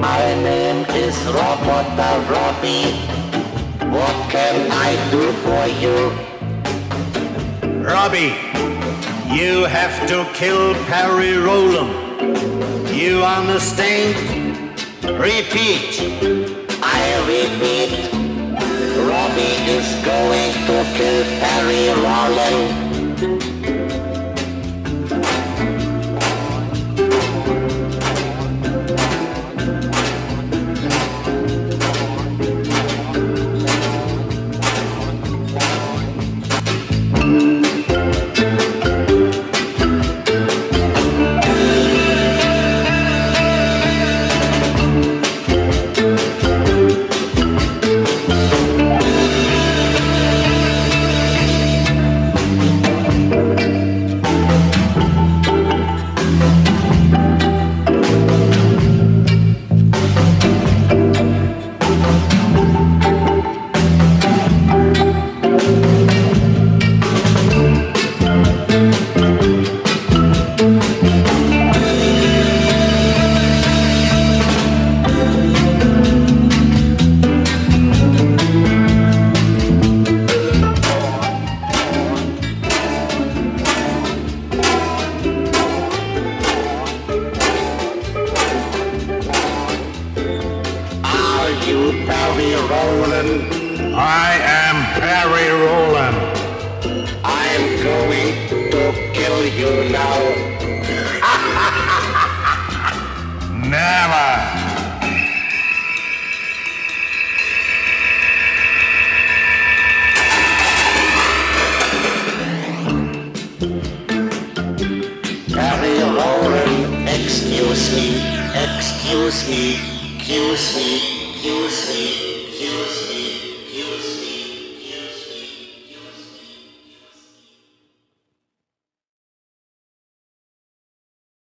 My name is Roboter Robbie. What can I do for you? Robbie, you have to kill Perry Rowland. You understand? Repeat. I repeat, Robbie is going to kill Perry Rowland. Perry Rowland. I am Perry Rowland. I'm going to kill you now. Never. Perry Rowland, excuse me, excuse me, excuse me, excuse me, excuse me, excuse me.